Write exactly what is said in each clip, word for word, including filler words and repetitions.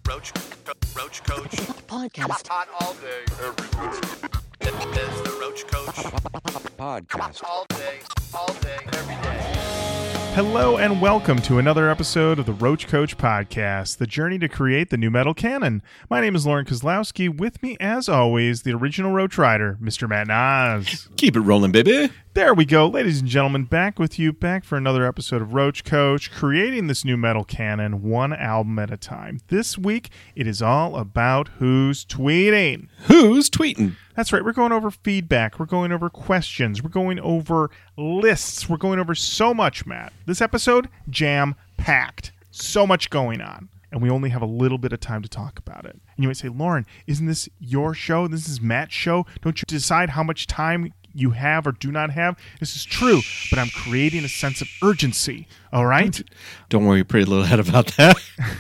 Roach, Roach Coach Podcast. Hot all day, every day. It's the Roach Coach Podcast. all day, all day, every day. Hello and welcome to another episode of the Roach Coach Podcast, the journey to create the new metal canon. My name is Lauren Kozlowski. With me, as always, the original Roach Rider, Mister Matt Nas. Keep it rolling, baby. There we go. Ladies and gentlemen, back with you, back for another episode of Roach Coach, creating this new metal canon one album at a time. This week, it is all about who's tweeting. Who's tweeting? That's right. We're going over feedback. We're going over questions. We're going over lists. We're going over so much, Matt. This episode, jam-packed. So much going on. And we only have a little bit of time to talk about it. And you might say, Lauren, isn't this your show? This is Matt's show. Don't you decide how much time you have or do not have? This is true, but I'm creating a sense of urgency. All right? Don't worry, pretty little head about that.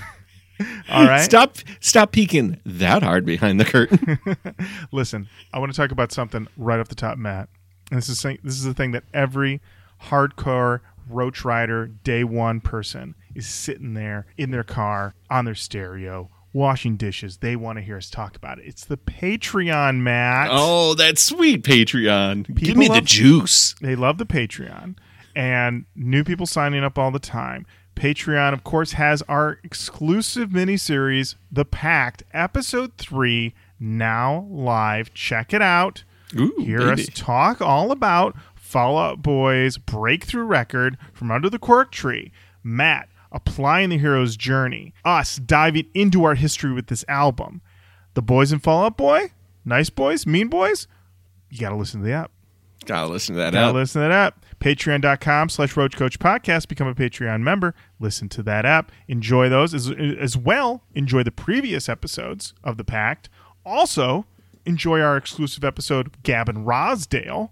All right. Stop stop peeking that hard behind the curtain. Listen, I want to talk about something right off the top, Matt. And this is this is the thing that every hardcore Roach Rider day one person is sitting there in their car on their stereo washing dishes. They want to hear us talk about it. It's the Patreon, Matt. Oh, that sweet Patreon. People Give me love- the juice. They love the Patreon, and new people signing up all the time. Patreon, of course, has our exclusive miniseries, The Pact, Episode three, now live. Check it out. Ooh, Hear baby. us talk all about Fall Out Boy's breakthrough record, From Under the Cork Tree. Matt applying the hero's journey. Us diving into our history with this album. The boys in Fall Out Boy, nice boys, mean boys. You got to listen to the app. Gotta listen to that Gotta out. listen to that app. Patreon.com slash Roach Coach Podcast. Become a Patreon member. Listen to that app. Enjoy those as, as well. Enjoy the previous episodes of The Pact. Also, enjoy our exclusive episode, Gavin Rosdale.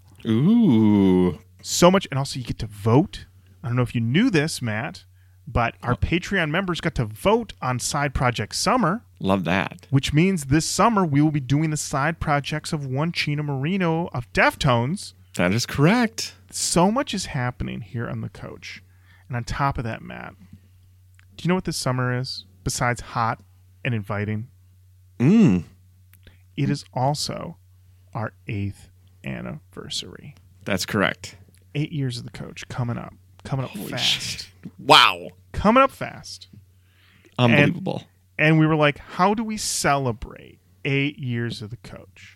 Ooh. So much. And also, you get to vote. I don't know if you knew this, Matt, but our Patreon members got to vote on Side Project Summer, Love that. which means this summer we will be doing the side projects of one Chino Marino of Deftones. That is correct. So much is happening here on The Coach. And on top of that, Matt, do you know what this summer is besides hot and inviting? Mm. It is also our eighth anniversary. That's correct. Eight years of The Coach coming up. Coming up Holy fast. shit. Wow. Coming up fast. Unbelievable. And we were like, how do we celebrate eight years of The Coach?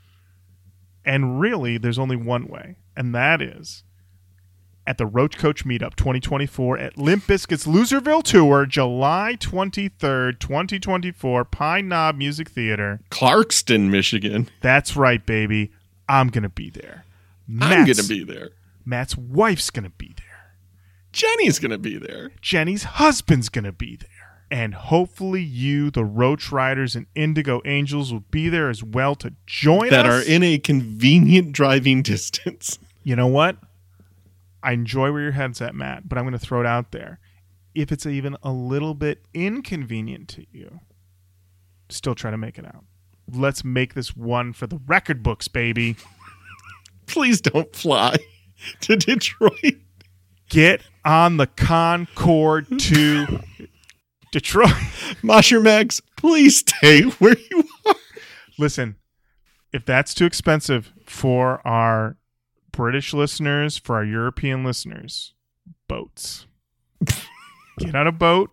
And really, there's only one way, and that is at the Roach Coach Meetup twenty twenty-four at Limp Bizkit's Loserville Tour, July twenty-third, twenty twenty-four, Pine Knob Music Theater. Clarkston, Michigan. That's right, baby. I'm going to be there. I'm Matt's- gonna be there. Matt's wife's going to be there. Jenny's gonna be there. Jenny's husband's going to be there. And hopefully you, the Roach Riders and Indigo Angels, will be there as well to join That us. are in a convenient driving distance. You know what? I enjoy where your head's at, Matt, but I'm going to throw it out there. If it's even a little bit inconvenient to you, still try to make it out. Let's make this one for the record books, baby. Please don't fly to Detroit. Get on the Concorde to Detroit. Mosher Max, please stay where you are. Listen, if that's too expensive for our British listeners, for our European listeners, boats. Get on a boat,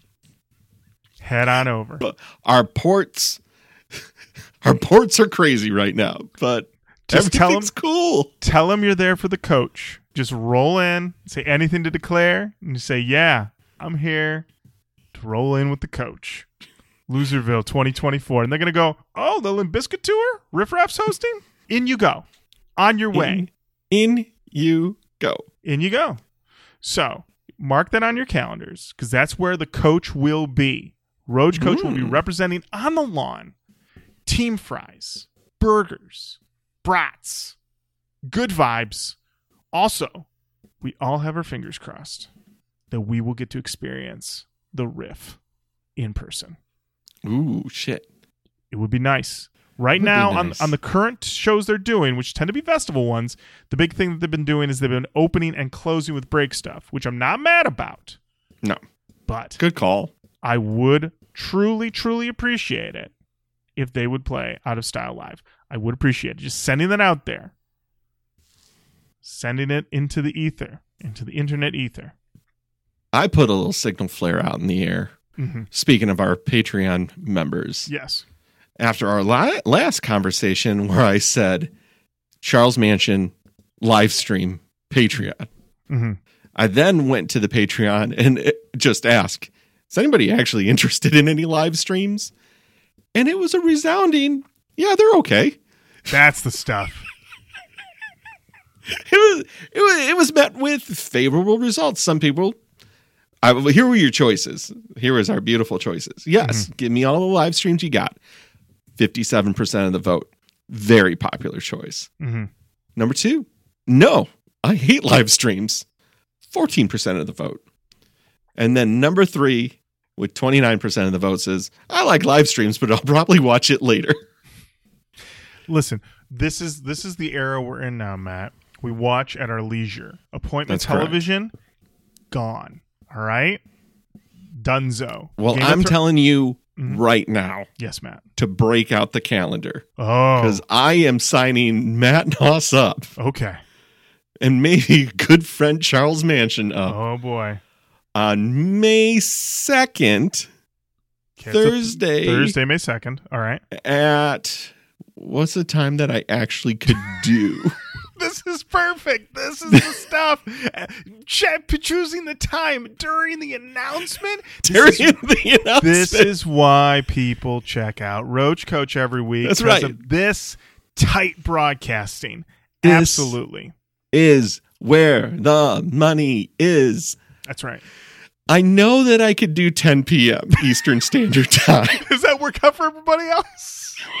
head on over. But our ports, our ports are crazy right now, but Just tell everything's them- cool. Tell them you're there for the coach. Just roll in, say anything to declare, and you say, yeah, I'm here to roll in with the coach. Loserville twenty twenty-four. And they're going to go, oh, the Limp Bizkit tour? Riff Raff's hosting? In you go. On your way. In, in you go. In you go. So mark that on your calendars because that's where the coach will be. Roach Coach will be Mm. representing on the lawn team fries, burgers, brats, good vibes. Also, we all have our fingers crossed that we will get to experience the riff in person. Ooh, shit. It would be nice. Right Would be now, nice. on on the current shows they're doing, which tend to be festival ones, the big thing that they've been doing is they've been opening and closing with break stuff, which I'm not mad about. No. But Good call. I would truly, truly appreciate it if they would play Out of Style live. I would appreciate it. Just sending that out there. Sending it into the ether, into the internet ether. I put a little signal flare out in the air. Mm-hmm. Speaking of our Patreon members. Yes. After our la- last conversation where I said, Charles Manson live stream Patreon. Mm-hmm. I then went to the Patreon and it, just asked, is anybody actually interested in any live streams? And it was a resounding, yeah, they're okay. That's the stuff. It was, it was it was met with favorable results. Some people, I, here were your choices. Here was our beautiful choices. Yes, Mm-hmm. give me all the live streams you got. fifty-seven percent of the vote. Very popular choice. Mm-hmm. Number two, no, I hate live streams. fourteen percent of the vote. And then number three, with twenty-nine percent of the votes, is I like live streams, but I'll probably watch it later. Listen, this is this is the era we're in now, Matt. We watch at our leisure. Appointment That's correct. television, gone. All right? Dunzo. Well, Game of I'm Thro- telling you Mhm. right now Yes, Matt. to break out the calendar Oh, because I am signing Matt Noss up okay. and maybe good friend Charles Manson up Oh, boy. on May second Okay, it's a- Thursday. Thursday, May second. All right. at what's the time that I actually could do? This is perfect. This is the stuff. Uh, Ch- choosing the time during the announcement. During This is, the announcement. this is why people check out Roach Coach every week. That's 'cause right. of this tight broadcasting. This- Absolutely. is where the money is. That's right. I know that I could do ten p.m. Eastern Standard Time. Does that work out for everybody else?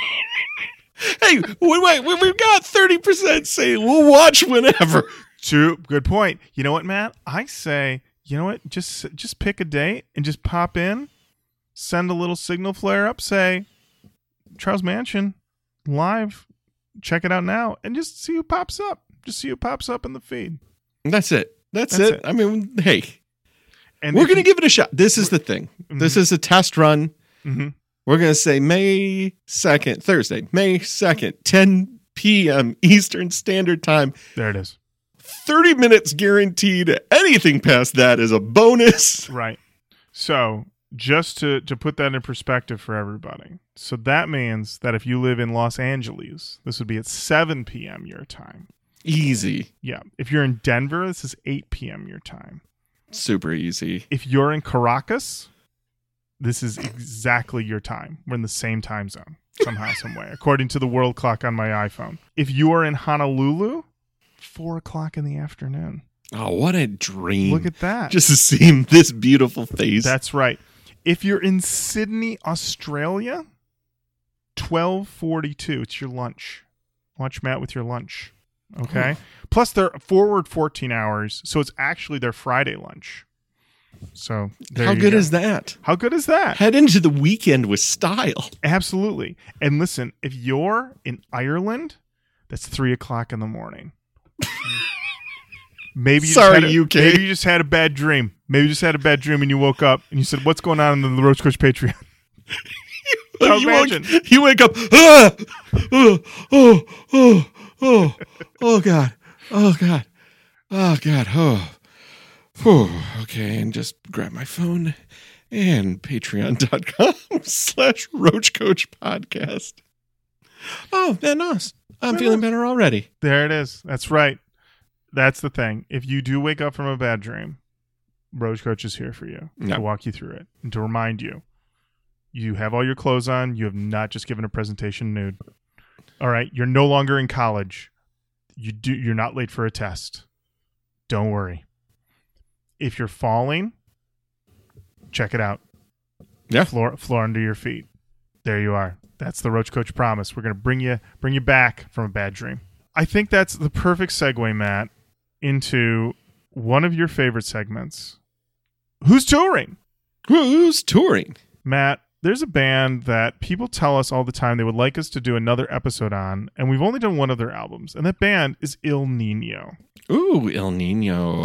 Hey, wait, wait, we've got thirty percent saying we'll watch whenever. True. Good point. You know what, Matt? I say, you know what? Just just pick a date and just pop in, send a little signal flare up, say, Charles Manson live. Check it out now, and just see who pops up. Just see who pops up in the feed. That's it. That's, That's it. it. I mean, hey, And we're if going to you- give it a shot. This is the thing. This Mhm. is a test run. Mhm. We're going to say May second, Thursday, May second, ten p.m. Eastern Standard Time. There it is. thirty minutes guaranteed. Anything past that is a bonus. Right. So just to, to put that in perspective for everybody. So that means that if you live in Los Angeles, this would be at seven p.m. your time. Easy. Yeah. If you're in Denver, this is eight p.m. your time. Super easy. If you're in Caracas, this is exactly your time. We're in the same time zone somehow, some way, according to the world clock on my iPhone. If you are in Honolulu, four o'clock in the afternoon. Oh, what a dream. Look at that. Just to see this beautiful face. That's right. If you're in Sydney, Australia, twelve forty-two. It's your lunch. Watch Matt with your lunch. Okay. Plus they're forward fourteen hours, so it's actually their Friday lunch. So there How you good go. is that? How good is that? Head into the weekend with style. Absolutely. And listen, if you're in Ireland, that's three o'clock in the morning. Maybe you Sorry, just had a, U K. Maybe you just had a bad dream. Maybe you just had a bad dream and you woke up and you said, "What's going on in the Roach Coach Patreon?" Now you, imagine. Wake, you wake up. Ah! Oh, oh, oh, oh, oh, God. Oh, God. Oh, God. Oh. Whew. Okay, and just grab my phone and patreon.com slash Roach Coach Podcast. Oh, man, nice. I'm Man, feeling nice. better already. There it is. That's right. That's the thing. If you do wake up from a bad dream, Roach Coach is here for you Yeah. to walk you through it and to remind you. You have all your clothes on. You have not just given a presentation nude. All right. You're no longer in college. You do. You're not late for a test. Don't worry. If you're falling, check it out. Yeah. Floor, floor under your feet. There you are. That's the Roach Coach promise. We're going to bring you, bring you back from a bad dream. I think that's the perfect segue, Matt, into one of your favorite segments. Who's touring? Who's touring? Matt, there's a band that people tell us all the time they would like us to do another episode on, and we've only done one of their albums, and that band is Il Nino. Ooh, El Nino.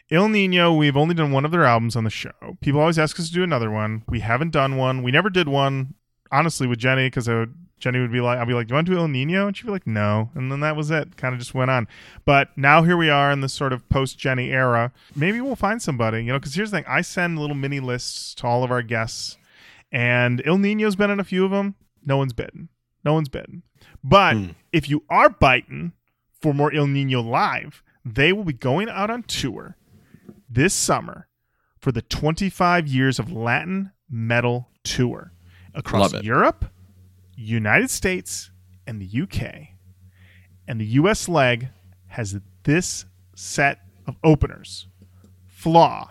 Il Nino, we've only done one of their albums on the show. People always ask us to do another one. We haven't done one. We never did one, honestly, with Jenny, because Jenny would be like, I'll be like, do you want to do Il Nino? And she'd be like, no. And then that was it. Kind of just went on. But now here we are in this sort of post-Jenny era. Maybe we'll find somebody, you know, because here's the thing. I send little mini lists to all of our guests, and Il Nino's been in a few of them. No one's bitten. No one's bitten. But mm. if you are biting for more Il Nino live, they will be going out on tour this summer for the twenty-five years of Latin metal tour across Europe, United States, and the U K. And the U S leg has this set of openers: Flaw,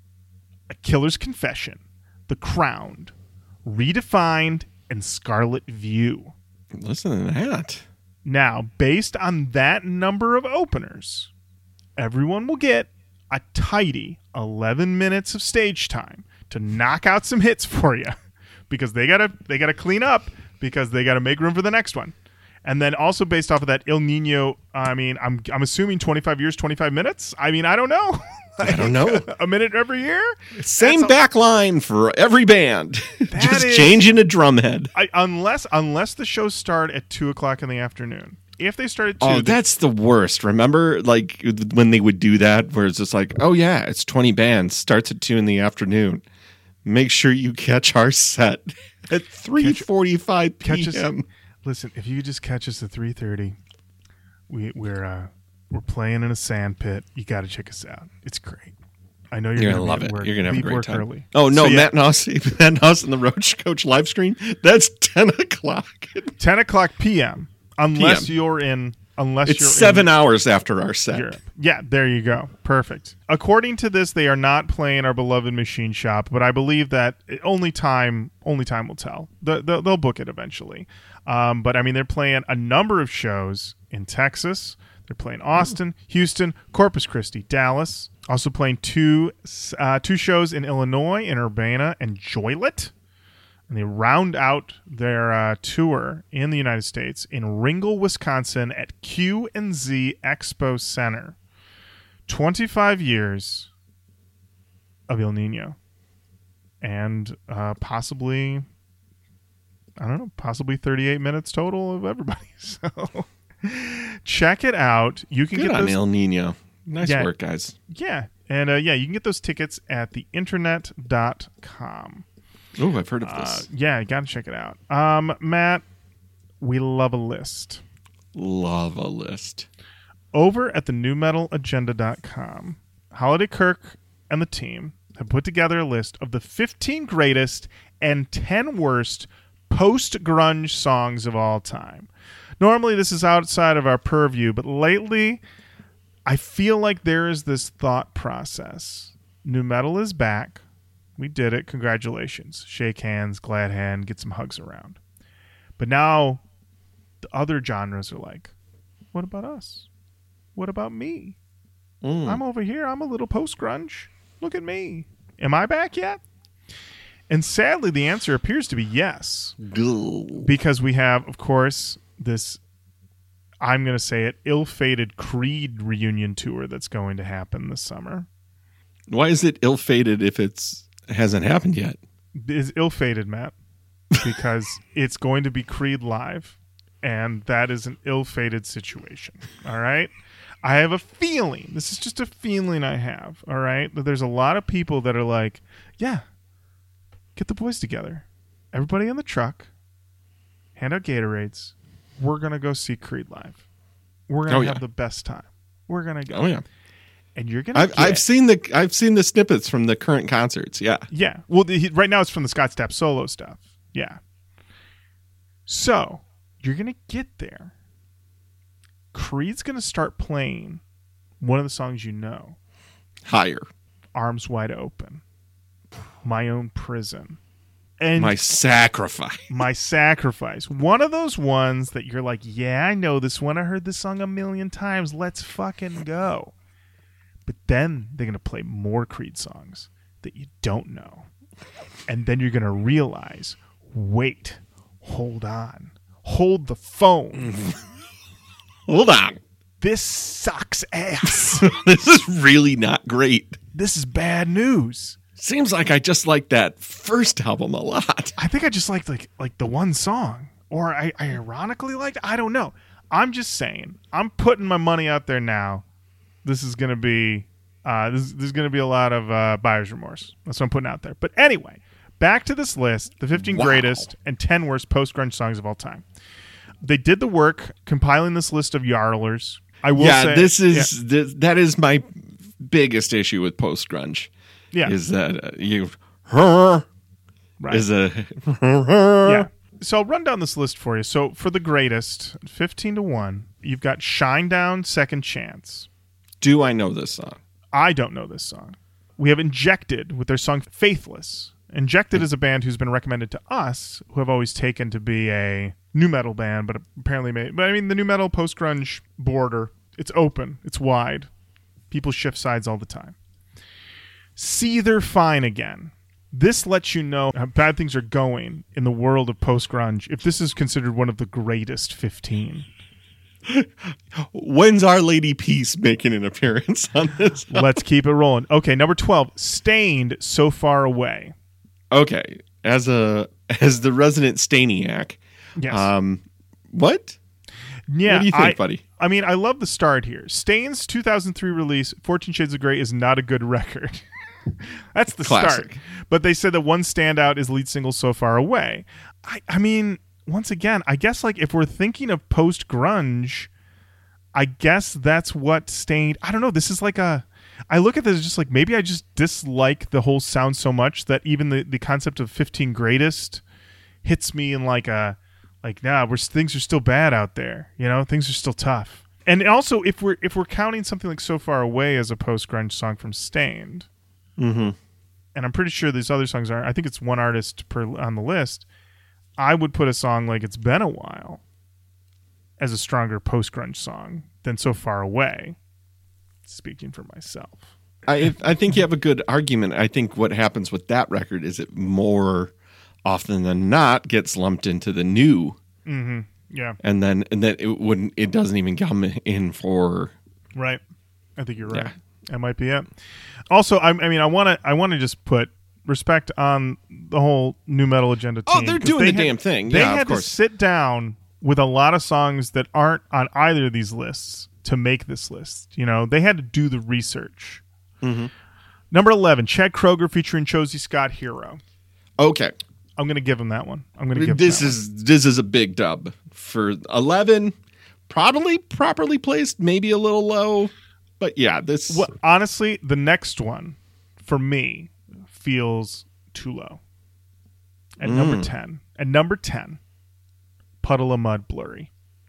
A Killer's Confession, The Crowned, Redefined, and Scarlet View. Listen to that. Now, based on that number of openers, everyone will get a tidy eleven minutes of stage time to knock out some hits for you, because they gotta they gotta clean up, because they gotta make room for the next one. And then also based off of that Il Nino, I mean, I'm I'm assuming twenty-five years, twenty-five minutes. I mean, I don't know. I don't know. A minute every year? Same That's back a- line for every band. Just is, changing a drum head. I, unless unless the shows start at two o'clock in the afternoon. If they start at two, oh, the- that's the worst. Remember, like when they would do that, where it's just like, oh yeah, it's twenty bands, starts at two in the afternoon. Make sure you catch our set at three forty-five p.m. Listen, if you could just catch us at three thirty, we, we're uh, we're playing in a sand pit. You got to check us out. It's great. I know you're, you're gonna, gonna love it. Work, you're gonna have a leave great work time. Early. Oh no, so, yeah. Matt Noss, Matt Noss and the Roach Coach live stream. That's ten o'clock. ten o'clock p.m. Unless P M. you're in. Unless it's you're seven in hours after our set. Europe. Yeah, there you go. Perfect. According to this, they are not playing our beloved Machine Shop, but I believe that only time only time will tell. The, the, they'll book it eventually. Um, but I mean, they're playing a number of shows in Texas. They're playing Austin, Houston, Corpus Christi, Dallas. Also playing two uh, two shows in Illinois, in Urbana and Joliet. And they round out their uh, tour in the United States in Ringgold, Wisconsin at Q and Z Expo Center. twenty-five years of Il Nino. And uh, possibly, I don't know, possibly thirty-eight minutes total of everybody. So check it out. You can Good get on those. El Nino. Nice Yeah. work, guys. Yeah. And uh, yeah, you can get those tickets at the internet dot com. Oh, I've heard of Uh, this. yeah, you got to check it out. Um, Matt, we love a list. Lava list. Over at the new metal agenda dot com, Holiday Kirk and the team have put together a list of the fifteen greatest and ten worst post-grunge songs of all time. Normally, this is outside of our purview, but lately, I feel like there is this thought process. New metal is back. We did it. Congratulations. Shake hands, glad hand, get some hugs around. But now the other genres are like, what about us? What about me? Mm. I'm over here. I'm a little post-grunge. Look at me. Am I back yet? And sadly, the answer appears to be yes. Goo. Because we have, of course, this, I'm going to say it, ill-fated Creed reunion tour that's going to happen this summer. Why is it ill-fated if it's hasn't happened yet? Is ill-fated, Matt, because it's going to be Creed live, and that is an ill-fated situation. All right, I have a feeling. This is just a feeling I have. All right, that there's a lot of people that are like, "Yeah, get the boys together, everybody in the truck, hand out Gatorades. We're gonna go see Creed live. We're gonna Oh, have yeah. the best time. We're gonna go." Oh yeah, and you're gonna. I've get, I've seen the I've seen the snippets from the current concerts. Yeah, Yeah. Well, the, he, right now it's from the Scott Stapp solo stuff. Yeah. So you're going to get there. Creed's going to start playing one of the songs you know. higher. Arms Wide Open. My Own Prison. And My sacrifice. My Sacrifice. One of those ones that you're like, yeah, I know this one. I heard this song a million times. Let's fucking go. But then they're going to play more Creed songs that you don't know. And then you're going to realize, wait, hold on. Hold the phone. Hold on. This sucks ass. This is really not great. This is bad news. Seems like I just like that first album a lot. I think I just liked like like the one song, or I, I ironically liked. I don't know. I'm just saying. I'm putting my money out there now. This is gonna be uh, this, there's gonna be a lot of uh, buyer's remorse. That's what I'm putting out there. But anyway, back to this list: the fifteen Wow. greatest and ten worst post grunge songs of all time. They did the work compiling this list of yarlers. I will yeah, say this is yeah, th- that is my biggest issue with post grunge. yeah, Is that uh, you her right. is a Yeah. So I'll run down this list for you. So for the greatest, fifteen to one, you've got Shinedown, Second Chance. Do I know this song? I don't know this song. We have Injected with their song Faithless. Injected is a band who's been recommended to us, who have always taken to be a new metal band, but apparently made. But I mean, the new metal post grunge border, it's open, it's wide. People shift sides all the time. Seether Fine Again. This lets you know how bad things are going in the world of post grunge. If this is considered one of the greatest fifteen, When's Our Lady Peace making an appearance on this? let's keep it rolling. Okay, number twelve, Stained, So Far Away. Okay, as a as the resident Stainiac, Yes. um, what? Yeah, what do you think, I, buddy? I mean, I love the start here. Stain's two thousand three release, fourteen Shades of Grey, is not a good record. That's the Classic. start. But they said that one standout is lead single So Far Away. I, I mean, once again, I guess like if we're thinking of post grunge, I guess that's what Stained. I don't know. This is like a. I look at this as just like maybe I just dislike the whole sound so much that even the, the concept of fifteen greatest hits me in like a like nah, we're things are still bad out there. You know, things are still tough. And also, if we're if we're counting something like So Far Away as a post grunge song from Stained, Mm-hmm. and I'm pretty sure these other songs are. I think it's one artist per on the list. I would put a song like It's Been a While as a stronger post grunge song than So Far Away. Speaking for myself. I I think you have a good argument. I think what happens with that record is it more often than not gets lumped into the new, Mm-hmm. Yeah. and then and then it wouldn't. It doesn't even come in for. Right. I think you're right. Yeah. That might be it. Also, I, I mean, I want to I want to just put respect on the whole new metal agenda team. Oh, they're 'cause doing they the had- damn thing. They Yeah, had of course. to sit down with a lot of songs that aren't on either of these lists to make this list. You know, they had to do the research. Mm-hmm. Number eleven, Chad Kroeger featuring Josie Scott, Hero. Okay, I'm going to give him that one. I'm going to give this him that is this is a big dub for eleven. Probably properly placed, maybe a little low, but yeah, this. one. Well, honestly, the next one for me feels too low. At Mm. number ten. At number ten, Puddle of Mud, Blurry.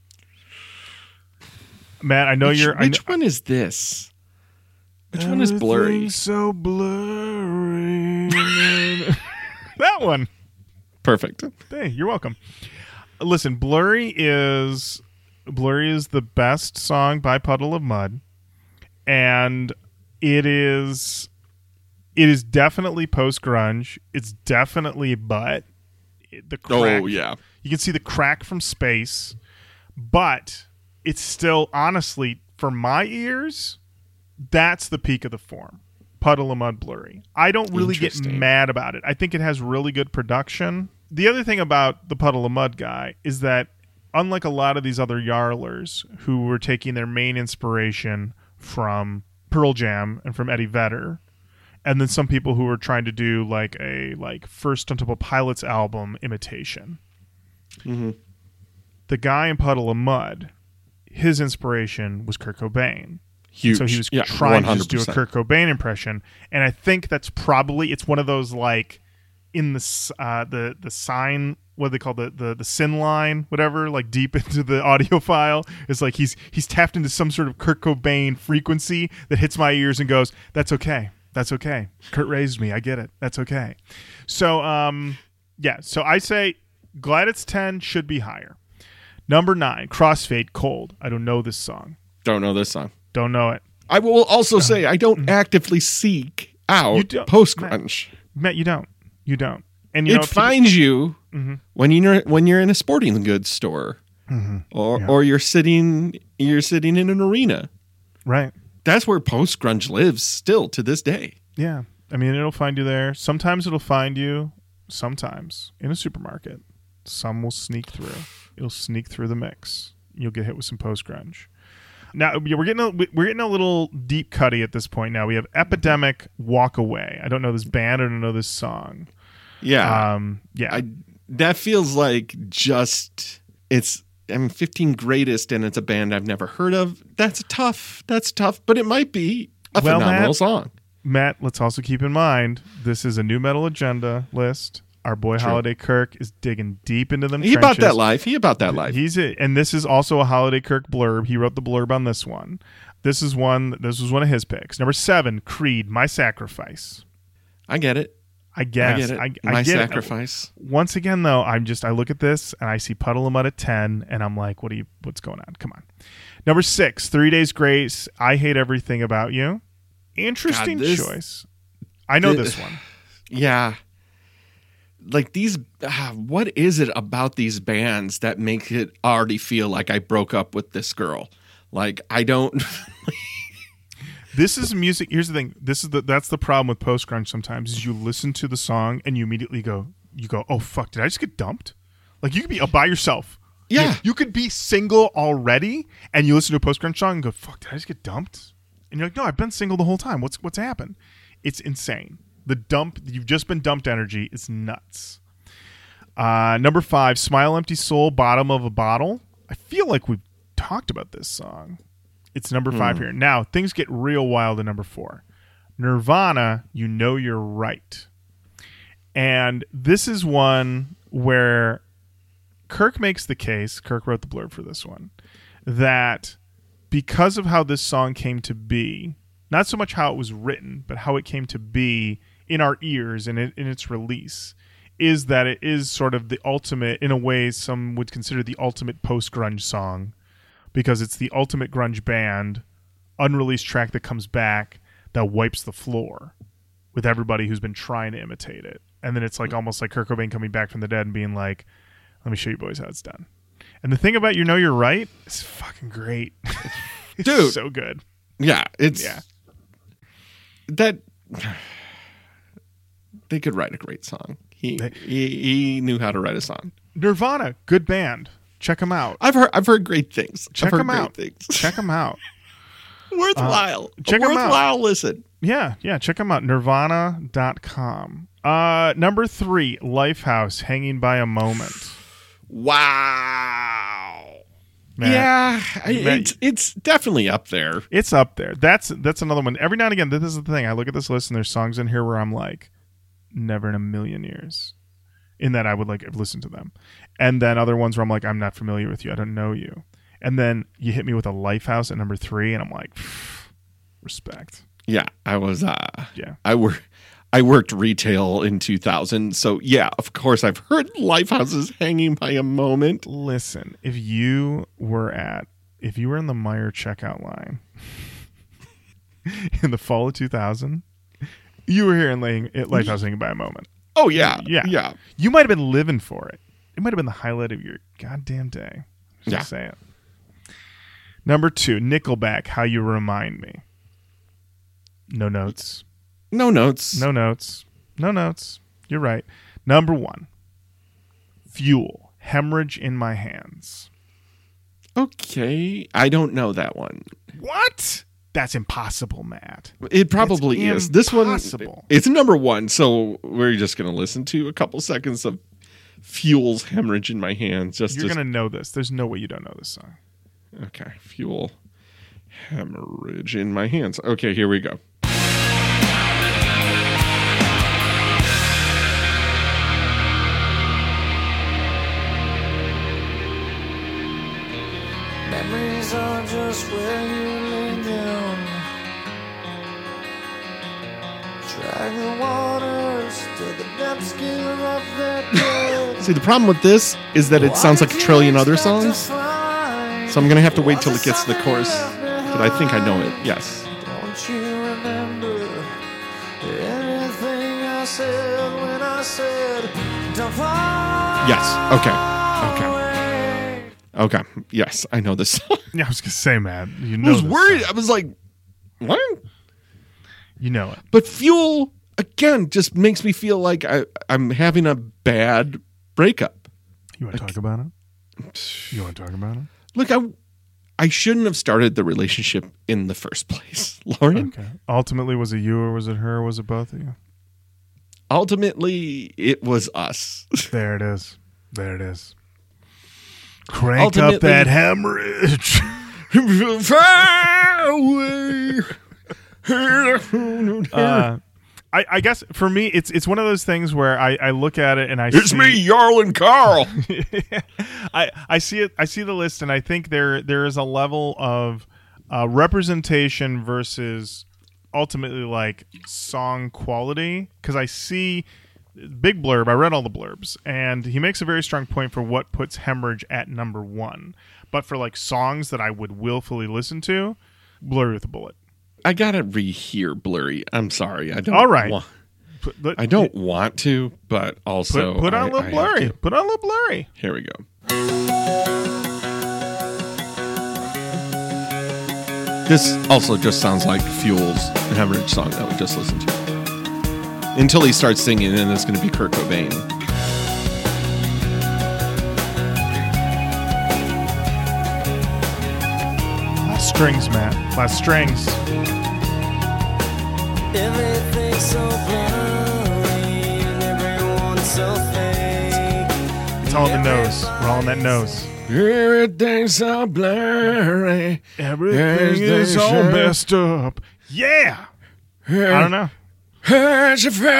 Matt, I know which, you're. I Which kn- one is this? Which one is blurry? Everything's so blurry. That one. Perfect. Hey, you're welcome. Listen, Blurry is Blurry is the best song by Puddle of Mud, and it is it is definitely post grunge. It's definitely butt. The crack, Oh yeah. you can see the crack from Space, but it's still honestly for my ears, that's the peak of the form. Puddle of Mud, Blurry. I don't really get Interesting. mad about it. I think it has really good production. The other thing about the Puddle of Mud guy is that unlike a lot of these other Yarlers who were taking their main inspiration from Pearl Jam and from Eddie Vedder, and then some people who were trying to do like a like First Stone Temple Pilots album imitation. Mm-hmm. The guy in Puddle of Mud, his inspiration was Kurt Cobain. Huge. So he was yeah, trying to just do a one hundred percent. Kurt Cobain impression, and I think that's probably it's one of those like in the s- uh, the the sign what do they call the, the the sin line whatever like deep into the audio file. It's like he's he's tapped into some sort of Kurt Cobain frequency that hits my ears and goes, that's okay, that's okay. Kurt raised me, I get it, that's okay. So um yeah, so I say glad it's ten, should be higher. Number nine, Crossfade, Cold. I don't know this song, Don't know this song. don't know it. I will also say I don't actively seek You out don't- post grunge. Matt, you don't. You don't. And you know, It if you- finds you Mhm. when you're when you're in a sporting goods store, Mhm. or Yeah. or you're sitting you're sitting in an arena. Right. That's where post-grunge lives still to this day. Yeah. I mean, it'll find you there. Sometimes it'll find you, sometimes, in a supermarket. Some will sneak through. It'll sneak through the mix. You'll get hit with some post-grunge. Now, we're getting a, we're getting a little deep cutty at this point now. We have Epidemic, Walk Away. I don't know this band. I don't know this song. Yeah. Um, yeah. I, that feels like just, it's, I mean, fifteen Greatest, and it's a band I've never heard of. That's tough. That's tough, but it might be a Well, phenomenal Matt, song. Matt, let's also keep in mind, this is a new metal agenda list. Our boy True. Holiday Kirk is digging deep into them He trenches. about that life. He about that life. He's a, and this is also a Holiday Kirk blurb. He wrote the blurb on this one. This is one. This was one of his picks. Number seven, Creed, My Sacrifice. I get it. I guess. I get it. I, I My get it. Sacrifice. Once again, though, I'm just I look at this and I see Puddle of Mud at ten, and I'm like, what are you? What's going on? Come on. Number six, Three Days Grace. I Hate Everything About You. Interesting God, this- choice. I know Th- this one. Yeah. Like these, ah, what is it about these bands that make it already feel like I broke up with this girl? Like I don't. This is music. Here's the thing. This is the that's the problem with post grunge. Sometimes is you listen to the song and you immediately go, you go, oh fuck, did I just get dumped? Like you could be uh, by yourself. Yeah. You, you could be single already, and you listen to a post grunge song and go, fuck, did I just get dumped? And you're like, no, I've been single the whole time. What's what's happened? It's insane. The dump. You've just been dumped. Energy is nuts. Uh, number five, Smile Empty Soul, Bottom of a Bottle. I feel like we've talked about this song. It's number five here. Now, things get real wild at number four. Nirvana, You Know You're Right. And this is one where Kirk makes the case, Kirk wrote the blurb for this one, that because of how this song came to be, not so much how it was written, but how it came to be in our ears and in, in its release, is that it is sort of the ultimate, in a way some would consider the ultimate post-grunge song, because it's the ultimate grunge band, unreleased track that comes back that wipes the floor with everybody who's been trying to imitate it. And then it's like almost like Kurt Cobain coming back from the dead and being like, let me show you boys how it's done. And the thing about You Know You're Right is fucking great. It's Dude. so good. Yeah, it's Yeah. that they could write a great song. He, They- he he knew how to write a song. Nirvana, good band. Check them out. I've heard I've heard great things. Check I've heard them great out. Things. Check them out. worthwhile. Uh, check a 'em out. worthwhile listen. Yeah, yeah, check them out. Nirvana dot com. Uh, number three, Lifehouse, Hanging by a Moment. Wow. Matt, yeah, I- Matt, it's it's definitely up there. It's up there. That's that's another one. Every now and again, this is the thing. I look at this list and there's songs in here where I'm like, never in a million years. In that I would like have listened to them. And then other ones where I'm like, I'm not familiar with you. I don't know you. And then you hit me with a Lifehouse at number three, and I'm like, respect. Yeah, I was. Uh, Yeah. I wor- I worked retail in two thousand, so yeah, of course I've heard Lifehouse's Hanging by a Moment. Listen, if you were at, if you were in the Meyer checkout line in the fall of two thousand, you were hearing laying, Lifehouse Hanging by a Moment. Oh yeah, Yeah. yeah. You might have been living for it. It might have been the highlight of your goddamn day. Just Yeah. say it. Number two, Nickelback, How You Remind Me. No notes. No notes. No notes. No notes. You're right. Number one, Fuel, Hemorrhage in My Hands. Okay, I don't know that one. What? That's impossible, Matt. It probably It's is. This one, impossible. it's number one. So we're just going to listen to a couple seconds of Fuel's Hemorrhage in My Hands. Just You're to, going to know this. There's no way you don't know this song. okay, Fuel, Hemorrhage in My Hands. Okay, here we go. Memories are just where you lay down. Drag the waters to the depths, give up their dead. See, the problem with this is that it sounds like a trillion other songs. So I'm going to have to wait till it gets to the chorus. But I think I know it. Yes. Don't you remember anything I said when I said, don't fly Yes. Okay. Okay. away? Okay. Yes, I know this song. Yeah, I was gonna say, Matt. You I know, was this worried. song. I was like, what? You know it. But Fuel, again, just makes me feel like I, I'm having a bad breakup. You want to talk about it? You want to talk about it? Look, I, I shouldn't have started the relationship in the first place, Lauren. Okay. Ultimately, was it you or was it her? Or was it both of you? Ultimately, it was us. There it is. There it is. Crank Ultimately- up that hemorrhage. Far away. uh, I, I guess for me, it's it's one of those things where I, I look at it and I It's see, me, Jarl and Carl. I I see it. I see the list, and I think there there is a level of uh, representation versus ultimately like song quality, because I see big blurb. I read all the blurbs, and he makes a very strong point for what puts Hemorrhage at number one. But for like songs that I would willfully listen to, Blurry with a Bullet. I gotta rehear Blurry. I'm sorry. I don't. All right. wa- Put, let- I don't want to, but also put, put on I- a little I have Blurry. to. Put on a little Blurry. Here we go. This also just sounds like Fuel's Hemorrhage song that we just listened to. Until he starts singing, and it's going to be Kurt Cobain. Last strings, Matt. Last strings. Everything's so blurry and everyone's so fake. It's all in the nose. We're all in that nose. Everything's so blurry. Everything Yes, is they all should. messed up. Yeah. I don't know. I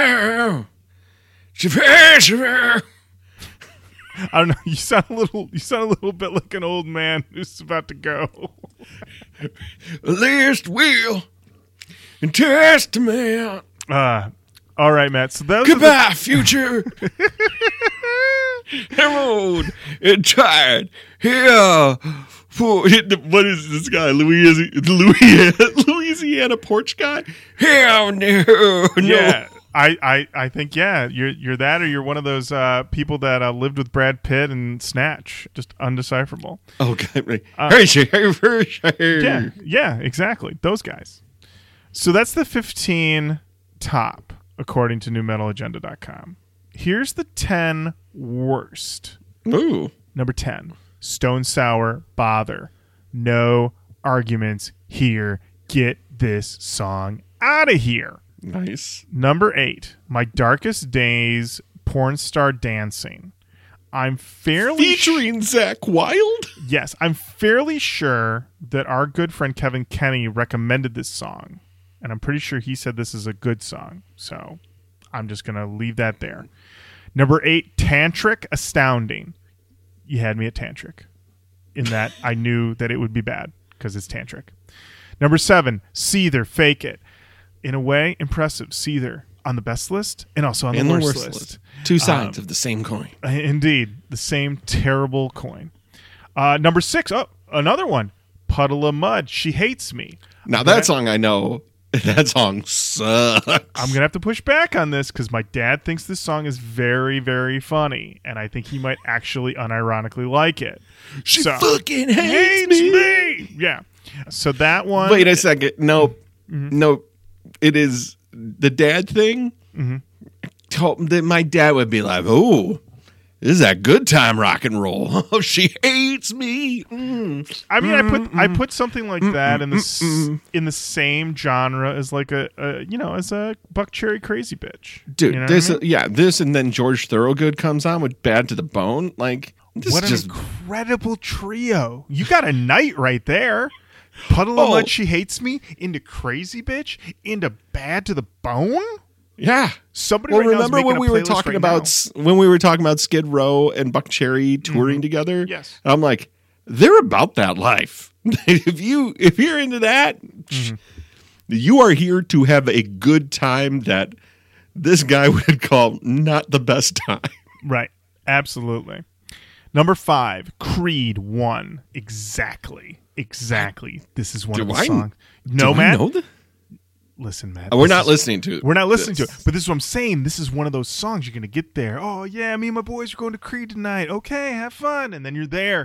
don't know. You sound a little. You sound a little bit like an old man who's about to go. Last will and testament. Uh, all right, Matt. So those are the- Goodbye, future. Herald and tired. Here. For, what is this guy? Louisiana, Louisiana, Louisiana porch guy? Hell no. no. yeah. I, I, I think yeah. You're you're that, or you're one of those uh, people that uh, lived with Brad Pitt and Snatch. Just undecipherable. Okay. Uh, yeah. Yeah, yeah, exactly. Those guys. So that's the fifteen top, according to new metal agenda dot com. Here's the ten worst. Ooh. Number ten, Stone Sour, Bother. No arguments here. Get this song out of here. Nice. Number eight, My Darkest Days, Porn Star Dancing. I'm fairly Featuring Zach Wild? Yes, I'm fairly sure that our good friend Kevin Kenny recommended this song. And I'm pretty sure he said this is a good song. So I'm just going to leave that there. Number eight, Tantric Astounding. You had me at Tantric. In that I knew that it would be bad because it's Tantric. Number seven, Seether, Fake It. In a way, impressive. Seether on the best list and also on the, And the worst, worst list. list. Two sides Um, of the same coin. Indeed. The same terrible coin. Uh, number six, oh, another one. Puddle of Mud, She Hates Me. Now, I'm that gonna- song I know. That song sucks. I'm going to have to push back on this because my dad thinks this song is very, very funny. And I think he might actually unironically like it. She So- fucking hates, Hates me. me! Yeah. So that one. Wait a second. Nope. Mm-hmm. Nope. It is the dad thing. Mm-hmm. Told that my dad would be like, "Oh, this is that good time rock and roll." Oh, she hates me. Mm. I mean, I put I put something like that in the s- in the same genre as like a, a you know as a Buck Cherry Crazy Bitch, Dude, You know this what I mean? yeah, this and then George Thorogood comes on with Bad to the Bone. Like, this What is an just incredible trio! You got a night right there. Puddle of Oh. Mud, She Hates Me, into Crazy Bitch, into Bad to the Bone. yeah. Somebody Well, right now is remember making when a we were playlist talking right about now. s- when we were talking about Skid Row and Buck Cherry touring together? Yes. I'm like, they're about that life. if you if you're into that, Mm-hmm. you are here to have a good time that this guy would call not the best time. Right, absolutely. Number five, Creed one. Exactly, exactly. This is one Do of the I- songs. No, Do I man. know that? Listen, man. Oh, we're this not is- listening to it. We're not listening to this. it, but this is what I'm saying. This is one of those songs you're gonna get there. Oh yeah, me and my boys are going to Creed tonight. Okay, have fun, and then you're there,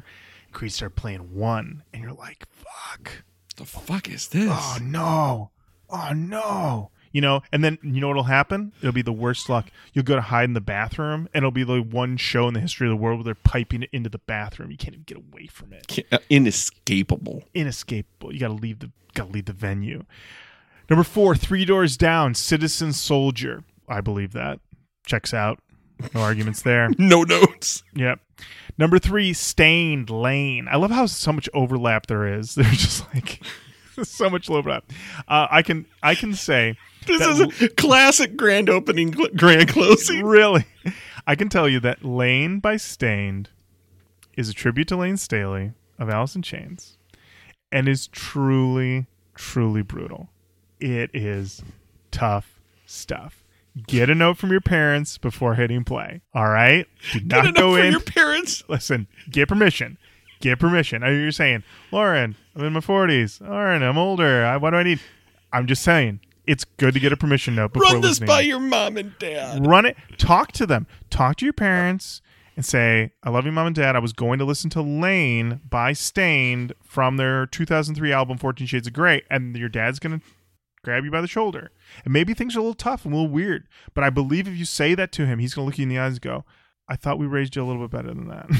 Creed started playing one, and you're like, fuck. The fuck is this? Oh, no. Oh, no. You know, and then you know what'll happen? It'll be the worst luck. You'll go to hide in the bathroom, and it'll be the one show in the history of the world where they're piping it into the bathroom. You can't even get away from it. Uh, Inescapable. Inescapable. You got to leave the got to leave the venue. Number four, Three Doors Down, Citizen Soldier. I believe that checks out. No arguments there. No notes. Yep. Number three, Stained Lane. I love how so much overlap there is. There's just like so much overlap. Uh, I can I can say. This that is a classic grand opening, cl- grand closing. Really, I can tell you that Lane by Stained is a tribute to Lane Staley of Alice in Chains and is truly, truly brutal. It is tough stuff. Get a note from your parents before hitting play. All right? Do not Get a note go from in. your parents. Listen, get permission. Get permission. I know you're saying, Lauren, I'm in my forties. Lauren, I'm older. I, what do I need? I'm just saying. It's good to get a permission note before Run this listening. by your mom and dad. Run it. Talk to them. Talk to your parents and say, I love you, Mom and Dad. I was going to listen to Lane by Stained from their two thousand three album, fourteen Shades of Grey. And your dad's going to grab you by the shoulder. And maybe things are a little tough and a little weird. But I believe if you say that to him, he's going to look you in the eyes and go, I thought we raised you a little bit better than that.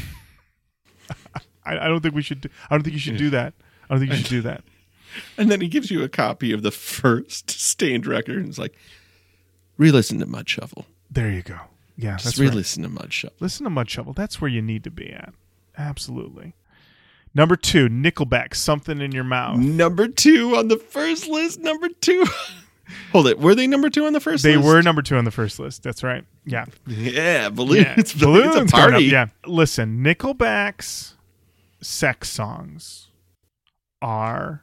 I, I don't think we should do, I don't think you should do that. I don't think you should do that. And then he gives you a copy of the first Stained record and it's like, re-listen to Mud Shovel. There you go. Yeah, Just that's right. re-listen to Mud Shovel. Listen to Mud Shovel. That's where you need to be at. Absolutely. Number two, Nickelback, Something in Your Mouth. Number two on the first list. Number two. Hold it. Were they number two on the first They list? were number two on the first list. That's right. Yeah. Yeah, balloons. Yeah. It's, Balloons it's a going party. up. Yeah. Listen, Nickelback's sex songs are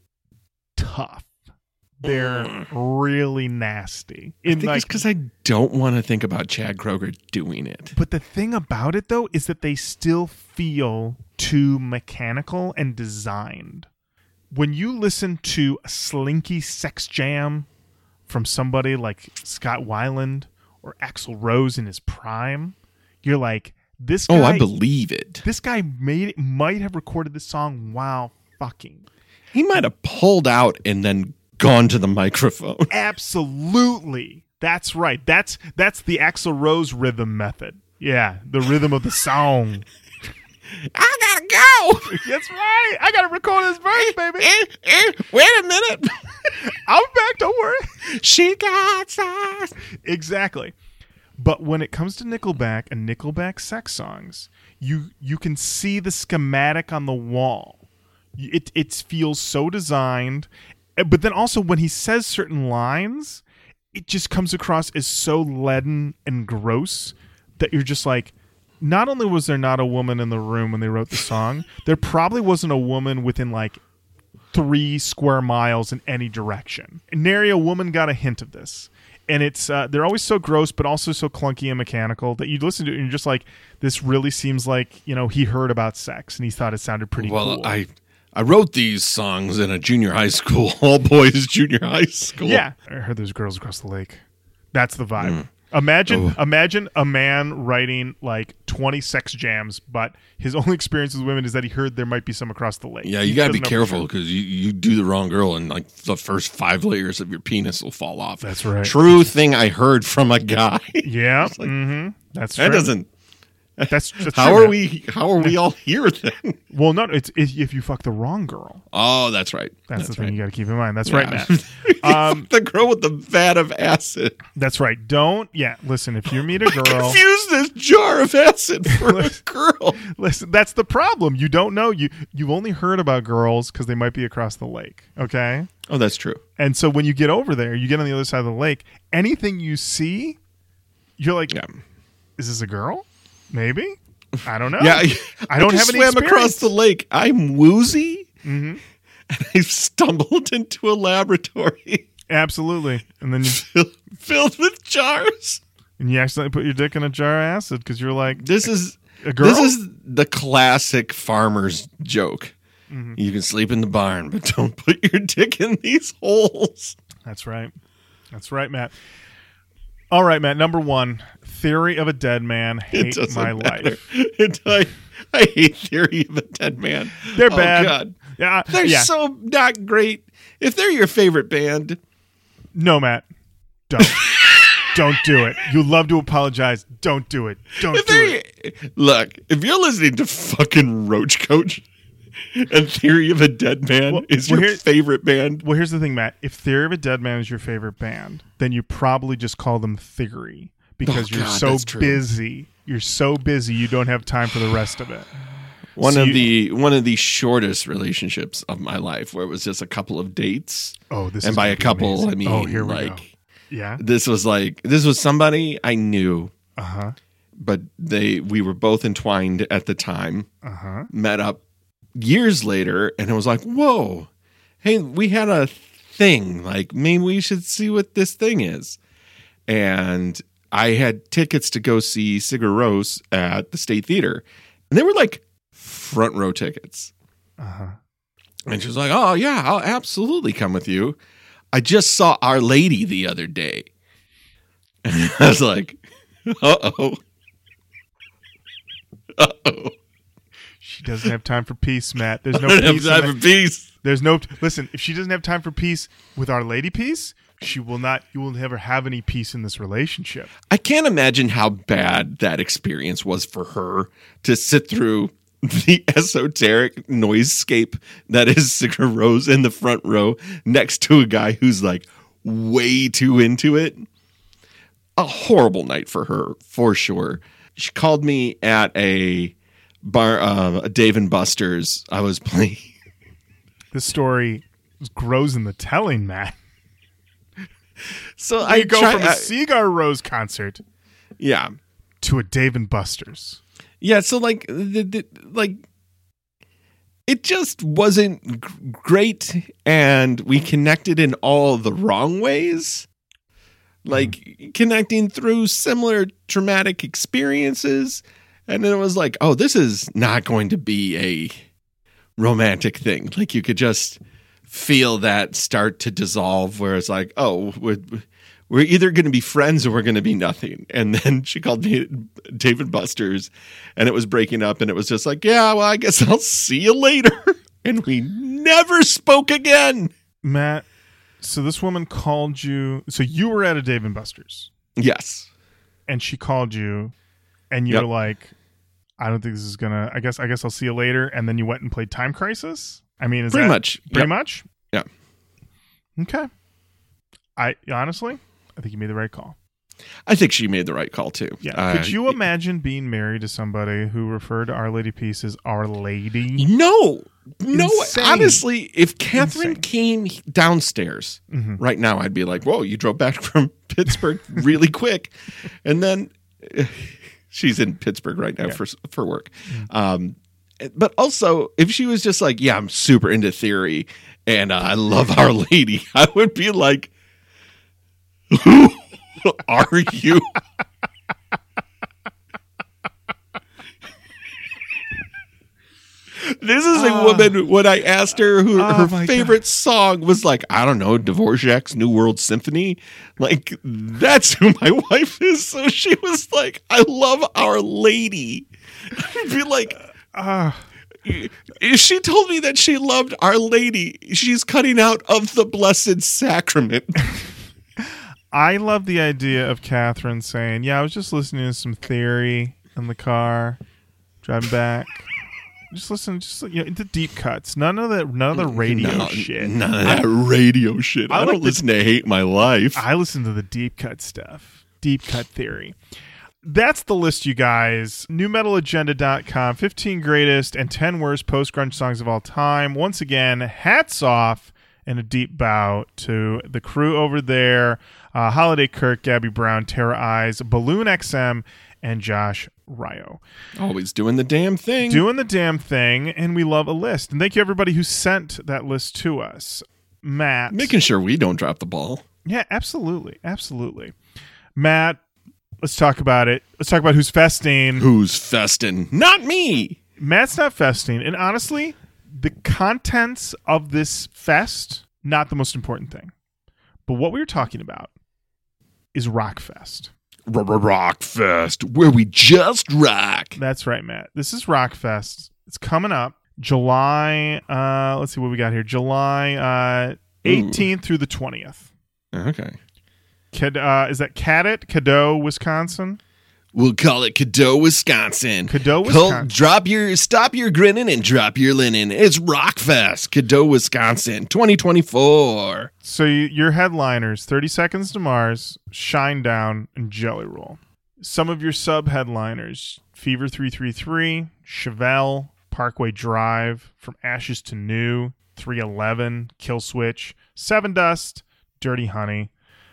tough. They're really nasty. I In think like, it's because I don't want to think about Chad Kroeger doing it. but the thing about it, though, is that they still feel too mechanical and designed. When you listen to a slinky sex jam from somebody like Scott Weiland or Axl Rose in his prime, you're like, this guy, Oh, I believe it. this guy made it, might have recorded this song while fucking. He might have pulled out and then gone to the microphone. Absolutely. That's right. That's that's the Axl Rose rhythm method. Yeah, the rhythm of the song. I gotta go. That's right. I gotta record this verse, baby. Eh, eh, wait a minute. I'm back. Don't worry. She got sauce. Exactly. But when it comes to Nickelback and Nickelback sex songs, you you can see the schematic on the wall. It it feels so designed, but then also when he says certain lines, it just comes across as so leaden and gross that you're just like, not only was there not a woman in the room when they wrote the song, there probably wasn't a woman within like three square miles in any direction. Nary a woman got a hint of this. And it's uh, they're always so gross, but also so clunky and mechanical that you listen to it and you're just like, this really seems like, you know, he heard about sex and he thought it sounded pretty Well, cool. I I wrote these songs in a junior high school, all boys junior high school. Yeah, I heard there's girls across the lake. That's the vibe. Imagine, Oh. imagine a man writing like twenty sex jams, but his only experience with women is that he heard there might be some across the lake. Yeah, He you got to be doesn't know for careful sure. because you, you do the wrong girl and like the first five layers of your penis will fall off. That's right. True thing I heard from a guy. Yeah, mm-hmm. That's That true. doesn't. That's, that's How true, are Matt. we? How are we all here then? Well, no, it's, it's if you fuck the wrong girl. Oh, that's right. That's, the thing right. you got to keep in mind. That's Yeah. right, Matt. Um, the girl with the vat of acid. That's right. Don't. Yeah. Listen, if you meet a girl, Confuse this jar of acid for a girl. listen. That's the problem. You don't know. You you've only heard about girls because they might be across the lake. Okay. Oh, that's true. And so when you get over there, you get on the other side of the lake. Anything you see, you're like, Yeah. is this a girl? Maybe. I don't know. Yeah, I, I don't just have any swam across experience. the lake. I'm woozy, Mhm. and I stumbled into a laboratory Absolutely. And then you, filled with jars. and you accidentally put your dick in a jar of acid because you're like, This is a girl. this is the classic farmer's joke. Mm-hmm. You can sleep in the barn, but don't put your dick in these holes. That's right. That's right, Matt. All right, Matt. Number one, Theory of a Dead Man. It Hate doesn't my matter. life. It, I, I hate Theory of a Dead Man. They're Oh, bad. God. Yeah, They're yeah. so not great. If they're your favorite band, No, Matt. Don't. Don't do it. You love to apologize. Don't do it. Don't if do it. they look, if you're listening to fucking Roach Coach and Theory of a Dead Man Well- is well, your here- favorite band, Well, here's the thing, Matt. If Theory of a Dead Man is your favorite band, then you probably just call them Theory because Oh, you're God, so that's true. busy. You're so busy you don't have time for the rest of it. one So of you- the one of the shortest relationships of my life, where it was just a couple of dates, Oh, this and is by gonna a be couple, amazing. I mean oh, here we like go. Yeah. this was like this was somebody I knew, Uh huh. but they we were both entwined at the time. Uh huh. Met up years later, and it was like, whoa, hey, we had a thing. Like, maybe we should see what this thing is. And I had tickets to go see Sigur Rós at the State Theater, and they were like front row tickets. Uh huh. And she was like, oh, yeah, I'll absolutely come with you. I just saw Our Lady the other day. And I was like, uh-oh. Uh-oh. She doesn't have time for peace, Matt. There's no I don't have peace. in time that- for peace. There's no listen. If she doesn't have time for peace with Our Lady peace, she will not. You will never have any peace in this relationship. I can't imagine how bad that experience was for her to sit through the esoteric noisescape that is Sigur Rós in the front row next to a guy who's like way too into it. A horrible night for her, for sure. She called me at a bar, uh, a Dave and Buster's. I was playing. This story grows in the telling, Matt. So I I go try, from a I- Cigar Rose concert yeah. to a Dave and Buster's. Yeah, so like the, the like it just wasn't g- great, and we connected in all the wrong ways. Like connecting through similar traumatic experiences, and then it was like, oh, this is not going to be a romantic thing. Like you could just feel that start to dissolve, where it's like, oh, we're, we're either going to be friends or we're going to be nothing. And then she called me David Buster's, and it was breaking up, and it was just like, yeah, well, I guess I'll see you later. And we never spoke again. Matt, so this woman called you. So you were at a Dave and Buster's, Yes. and she called you, and you Yep. were like, "I don't think this is gonna. I guess. I guess I'll see you later." And then you went and played Time Crisis. I mean, is Pretty that much. Pretty Yep. much. Yeah. Okay. I honestly, I think you made the right call. I think she made the right call too. Yeah. Uh, Could you imagine being married to somebody who referred to Our Lady Peace as Our Lady? No, no. Insane. Honestly, if Catherine Insane. came downstairs Mhm. right now, I'd be like, "Whoa, you drove back from Pittsburgh really quick," and then she's in Pittsburgh right now Yeah. for for work. Um, but also, if she was just like, "Yeah, I'm super into theory and uh, I love Our Lady," I would be like, "Who are you?" This is a Ah. woman, when I asked her who Oh her my favorite song was, like, I don't know, Dvorak's New World Symphony. Like, that's who my wife is. So she was like, I love Our Lady. I'd be like, Ah. if she told me that she loved Our Lady, she's cutting out of the Blessed Sacrament. I love the idea of Catherine saying, "Yeah, I was just listening to some theory in the car, driving back. Just listen, just you know, the deep cuts. None of the none of the radio No, shit. None of that radio shit. I I, like don't the- listen to Hate My Life. I listen to the deep cut stuff. Deep cut theory." That's the list, you guys. new metal agenda dot com. fifteen greatest and ten worst post-grunge songs of all time. Once again, hats off and a deep bow to the crew over there. Uh, Holiday Kirk, Gabby Brown, Tara Eyes, Balloon X M, and Josh Ryo. Always doing the damn thing. Doing the damn thing, and we love a list. And thank you, everybody who sent that list to us. Matt. Making sure we don't drop the ball. Yeah, absolutely. Absolutely. Matt, let's talk about it. Let's talk about who's festing. Who's festin'? Not me. Matt's not festing. And honestly, the contents of this fest, not the most important thing. But what we were talking about is Rockfest. Rockfest, where we just rock. That's right, Matt. This is Rockfest. It's coming up July. Uh, let's see what we got here. July uh, eighteenth through the twentieth. Okay. Cad- uh, is that Cadott, Caddo, Wisconsin? We'll call it Caddo, Wisconsin. Caddo, Col- Wisconsin. drop your, stop your grinning and drop your linen. It's Rockfest, Caddo, Wisconsin, twenty twenty-four. So you, your headliners: thirty Seconds to Mars, Shinedown, and Jelly Roll. Some of your sub-headliners: Fever three three three, Chevelle, Parkway Drive, From Ashes to New, three eleven, Killswitch, Seven Dust, Dirty Honey.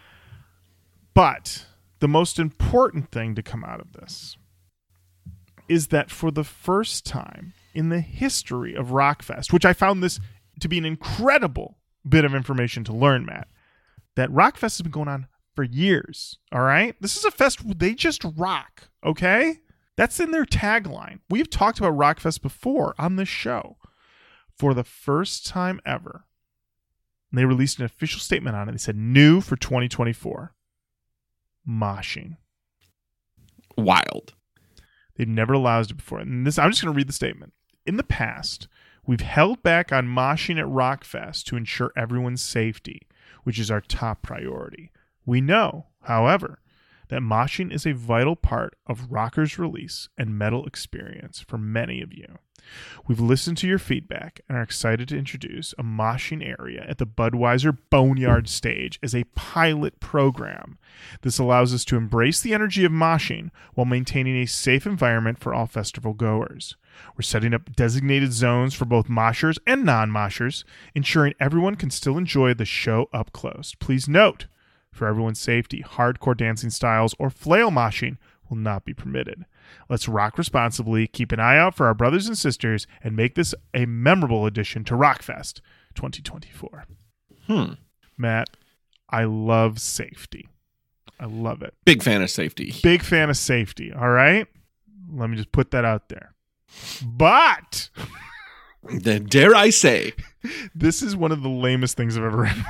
But the most important thing to come out of this is that for the first time in the history of Rockfest, which I found this to be an incredible bit of information to learn, Matt, that Rockfest has been going on for years, all right? This is a fest where they just rock, okay? That's in their tagline. We've talked about Rockfest before on this show. For the first time ever, they released an official statement on it. They said, new for twenty twenty-four. Moshing. Wild. They've never allowed it before. And this, I'm just going to read the statement. In the past, we've held back on moshing at Rockfest to ensure everyone's safety, which is our top priority. We know, however, that moshing is a vital part of rockers' release and metal experience for many of you. We've listened to your feedback and are excited to introduce a moshing area at the Budweiser Boneyard stage as a pilot program. This allows us to embrace the energy of moshing while maintaining a safe environment for all festival goers. We're setting up designated zones for both moshers and non-moshers, ensuring everyone can still enjoy the show up close. Please note, for everyone's safety, hardcore dancing styles or flail moshing will not be permitted. Let's rock responsibly, keep an eye out for our brothers and sisters, and make this a memorable addition to Rockfest twenty twenty-four. Hmm. Matt, I love safety. I love it. Big fan of safety. Big fan of safety, all right? Let me just put that out there. But Then dare I say, this is one of the lamest things I've ever read.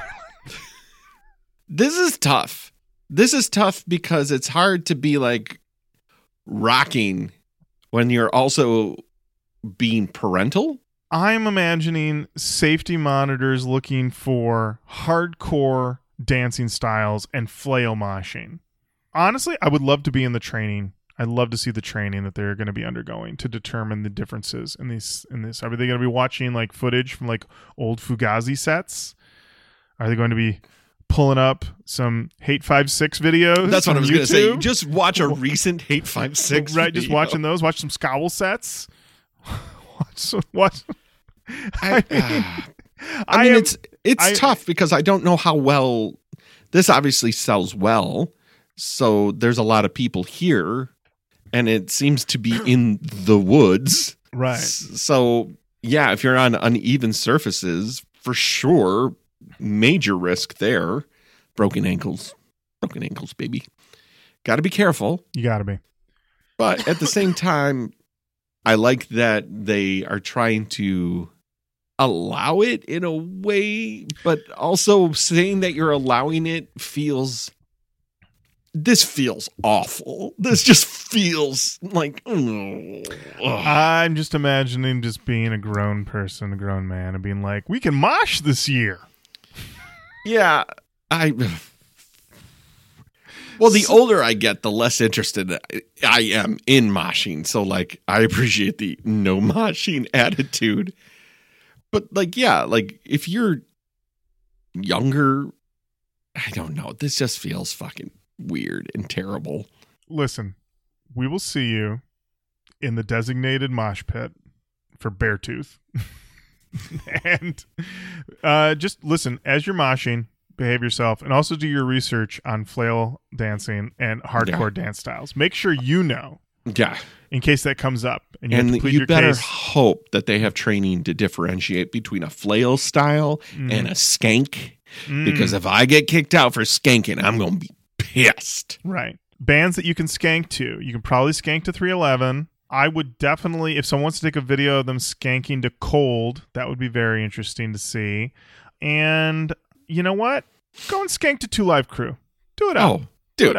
this is tough. This is tough because it's hard to be like rocking when you're also being parental. I'm imagining safety monitors looking for hardcore dancing styles and flail moshing. Honestly, I would love to be in the training. I'd love to see the training that they're going to be undergoing to determine the differences in these. In this, are they going to be watching like footage from like old Fugazi sets? Are they going to be pulling up some Hate five six videos? That's what I on was going to say. YouTube? Just watch a recent Hate five six Right, just video. watching those. Watch some scowl sets. watch some, watch. I, I mean, uh, I I mean am- it's it's I- tough because I don't know how well this obviously sells well. So there's a lot of people here, and it seems to be in the woods. Right. S- So yeah, if you're on uneven surfaces, for sure, major risk there. Broken ankles, broken ankles, baby. Got to be careful. You got to be. But at the same time, I like that they are trying to allow it in a way, but also saying that you're allowing it feels. This feels awful. This just feels like. ugh. I'm just imagining just being a grown person, a grown man, and being like, "We can mosh this year." Yeah, I. Well, the older I get, the less interested I am in moshing. So, like, I appreciate the no moshing attitude. But, like, yeah, like, if you're younger, I don't know. This just feels fucking weird and terrible. Listen, we will see you in the designated mosh pit for Beartooth. And uh, just listen, as you're moshing, behave yourself, and also do your research on flail dancing and hardcore dance styles. Make sure you know Yeah. in case that comes up. And you have to And plead you your better case. hope that they have training to differentiate between a flail style and a skank. Mm, Because if I get kicked out for skanking, I'm going to be pissed. right. Bands that you can skank to. You can probably skank to three eleven. I would definitely, if someone wants to take a video of them skanking to Cold, that would be very interesting to see. And you know what? Go and skank to Two Live Crew. Do it up. Oh, Do dude. it up.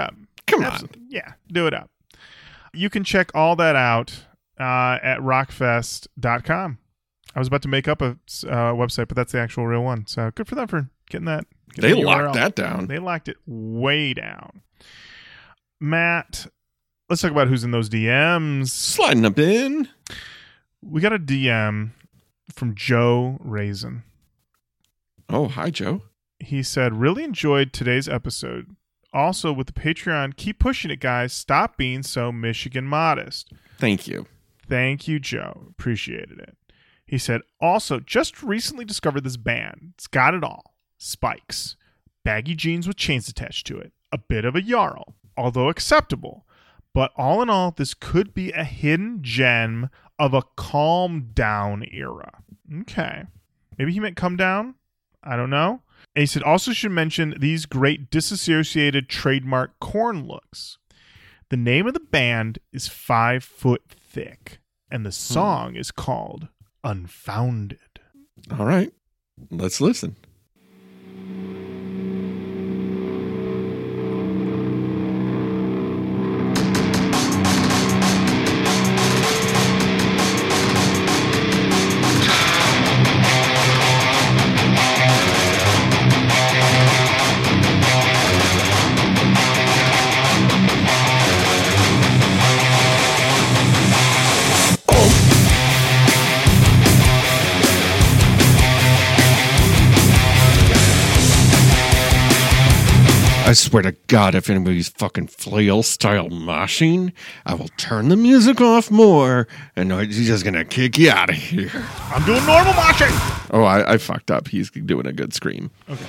Come on. Absolutely. Yeah, do it up. You can check all that out uh, at rockfest dot com. I was about to make up a uh, website, but that's the actual real one. So good for them for getting that. Getting They that locked U R L. that down. They locked it way down. Matt, let's talk about who's in those D Ms. Sliding up in. We got a D M from Joe Raisin. Oh, hi, Joe. He said, really enjoyed today's episode. Also, with the Patreon, keep pushing it, guys. Stop being so Michigan modest. Thank you. Thank you, Joe. Appreciated it. He said, also, just recently discovered this band. It's got it all. Spikes. Baggy jeans with chains attached to it. A bit of a Jarl, although acceptable. But all in all, this could be a hidden gem of a calm down era. Okay. Maybe he meant come down? I don't know. And he said, also should mention these great disassociated trademark corn looks. The name of the band is Five Foot Thick, and the song hmm. is called Unfounded. All right. Let's listen. I swear to God, if anybody's fucking flail-style moshing, I will turn the music off more, and he's just gonna kick you out of here. I'm doing normal moshing! Oh, I, I fucked up. He's doing a good scream. Okay.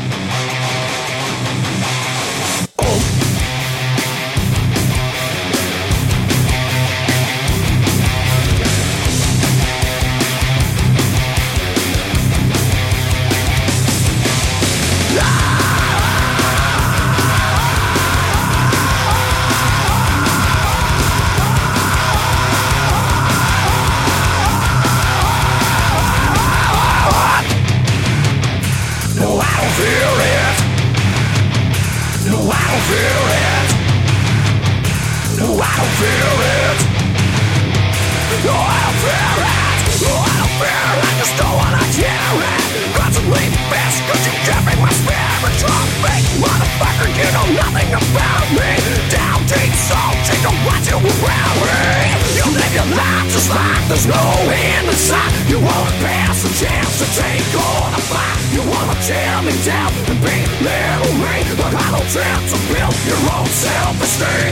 There's no end in sight. You wanna pass a chance to take on a fight. You wanna tear me down and be little me, but I don't attempt to build your own self-esteem.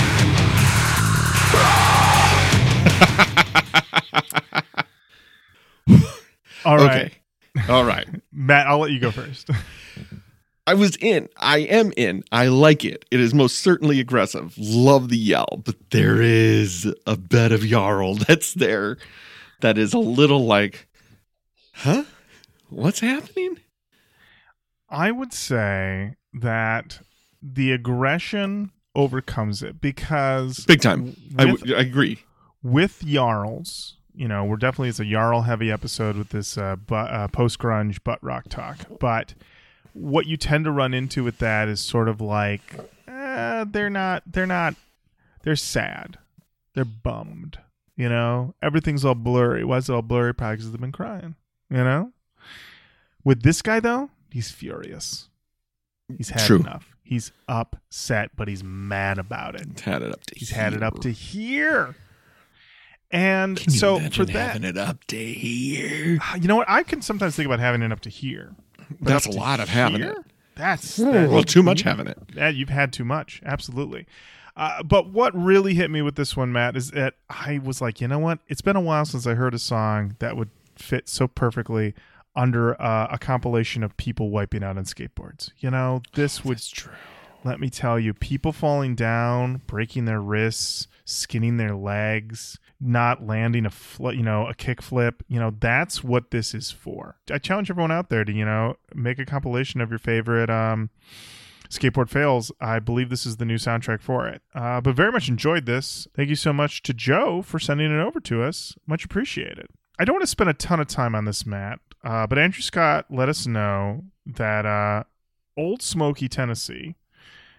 All right. Okay. All right. Matt, I'll let you go first. I was in. I am in. I like it. It is most certainly aggressive. Love the yell. But there is a bed of Jarl that's there that is a little like, huh? What's happening? I would say that the aggression overcomes it because... Big time. I, with, w- I agree. With Jarls, you know, we're definitely, it's a Jarl-heavy episode with this uh, bu- uh, post-grunge butt rock talk. But... what you tend to run into with that is sort of like, eh, they're not, they're not, they're sad. They're bummed, you know? Everything's all blurry. Why is it all blurry? Probably because they've been crying, you know? With this guy, though, he's furious. He's had True. enough. He's upset, but he's mad about it. He's had it up to He's here. had it up to here. And Can you so imagine for that, having it up to here? you know what? I can sometimes think about having it up to here. But That's up a to lot of having here? it. That's, Ooh, that, well, too much having it. Yeah, you've had too much. Absolutely. Uh, but what really hit me with this one, Matt, is that I was like, you know what? It's been a while since I heard a song that would fit so perfectly under uh, a compilation of people wiping out on skateboards. You know, this would, true. Let me tell you, people falling down, breaking their wrists, skinning their legs, not landing a fl- you know a kick flip, you know that's what this is for. I challenge everyone out there to you know make a compilation of your favorite um skateboard fails. I believe this is the new soundtrack for it. Uh, but very much enjoyed this. Thank you so much to Joe for sending it over to us. Much appreciated. I don't want to spend a ton of time on this, Matt, uh, but Andrew Scott let us know that uh, Old Smoky, Tennessee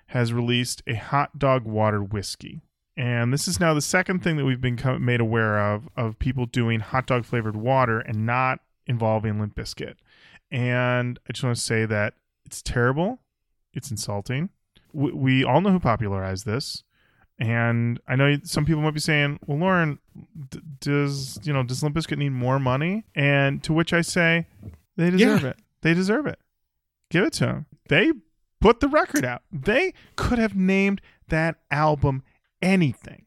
has released a hot dog water whiskey. And this is now the second thing that we've been co- made aware of, of people doing hot dog flavored water and not involving Limp Bizkit. And I just want to say that it's terrible. It's insulting. We, we all know who popularized this. And I know some people might be saying, well, Lauren, d- does, you know, does Limp Bizkit need more money? And to which I say, they deserve Yeah. it. They deserve it. Give it to them. They put the record out. They could have named that album anything.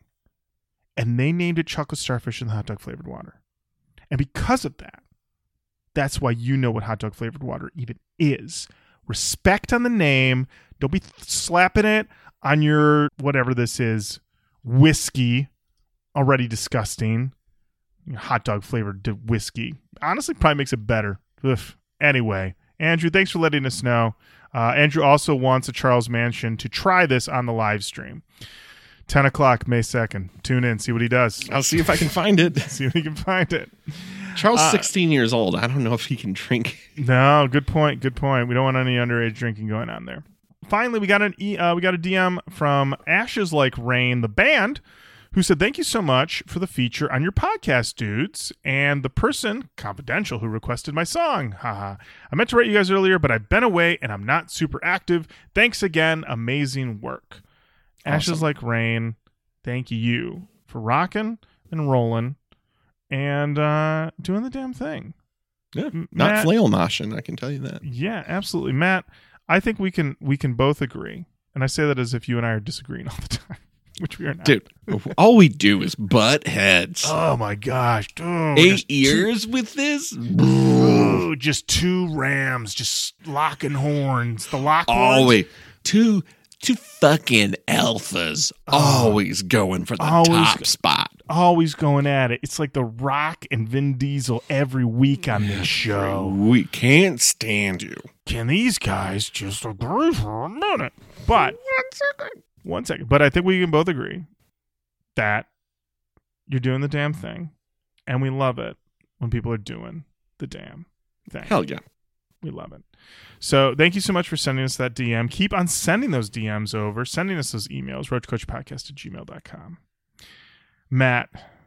And they named it Chocolate Starfish and the Hot Dog Flavored Water. And because of that, that's why you know what hot dog flavored water even is. Respect on the name. Don't be slapping it on your, whatever this is, whiskey. Already disgusting. Hot dog flavored whiskey. Honestly, probably makes it better. Ugh. Anyway, Andrew, thanks for letting us know. Uh, Andrew also wants a Charles Manson to try this on the live stream. ten o'clock, May second. Tune in, see what he does. I'll see if I can find it. See if he can find it. Charles, Uh, sixteen years old. I don't know if he can drink. No, good point. Good point. We don't want any underage drinking going on there. Finally, we got an e- uh, we got a D M from Ashes Like Rain, the band, who said, "Thank you so much for the feature on your podcast, dudes." And the person, confidential, who requested my song. Haha. I meant to write you guys earlier, but I've been away and I'm not super active. Thanks again. Amazing work. Awesome. Ashes Like Rain. Thank you for rocking and rolling and uh, doing the damn thing. Yeah, M- not Matt- flail moshing, I can tell you that. Yeah, absolutely, Matt. I think we can we can both agree, and I say that as if you and I are disagreeing all the time, which we are not. Dude, all we do is butt heads. Oh my gosh, dude! Eight just years with this? Two, ooh, just two rams, just locking horns. The lock horns. Always. Two, two fucking alphas. Always going for the Always top go- spot. Always going at it. It's like The Rock and Vin Diesel every week on this show. We can't stand you. Can these guys just agree for a minute? But one second. One second. But I think we can both agree that you're doing the damn thing, and we love it when people are doing the damn thing. Hell yeah. We love it. So thank you so much for sending us that D M. Keep on sending those D Ms over, sending us those emails, roachcoachpodcast at gmail dot com. Matt,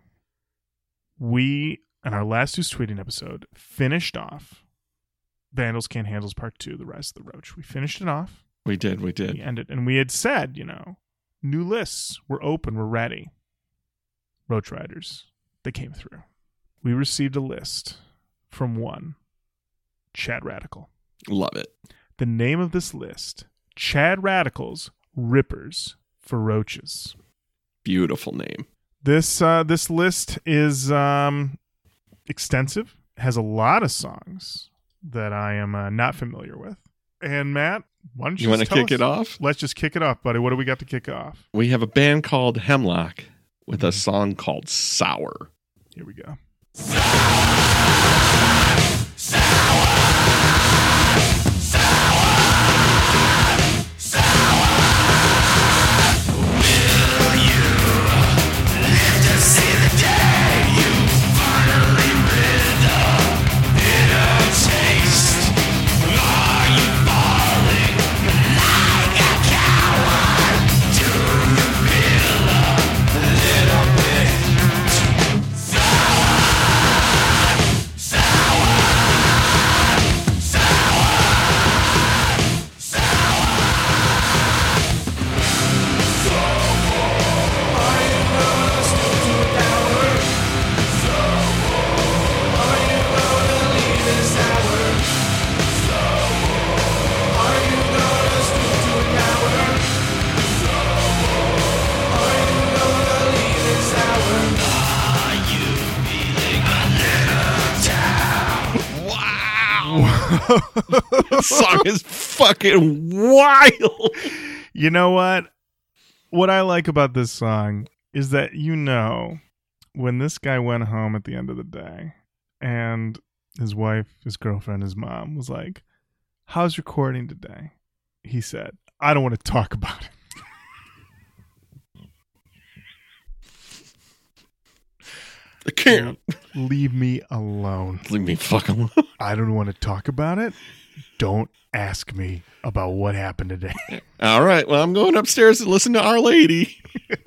we, in our last Who's Tweeting episode, finished off Vandals Can't Handles Part two, The Rise of the Roach. We finished it off. We did, we We did. ended. And we had said, you know, new lists. We're open. We're ready. Roach Riders, they came through. We received a list from one, Chad Radical. Love it. The name of this list, Chad Radical's Rippers for Roaches. Beautiful name. This uh, this list is um, extensive, has a lot of songs that I am uh, not familiar with. And Matt, why don't you, You want to just tell kick us- it off? Let's just kick it off, buddy. What do we got to kick off? We have a band called Hemlock with a song called Sour. Here we go. This song is fucking wild. You know what? What I like about this song is that, you know, when this guy went home at the end of the day and his wife, his girlfriend, his mom was like, "How's recording today?" He said, "I don't want to talk about it." I can't. Leave me alone. Leave me fucking alone. I don't want to talk about it. don't ask me about what happened today. All right. Well, I'm going upstairs to listen to Our Lady.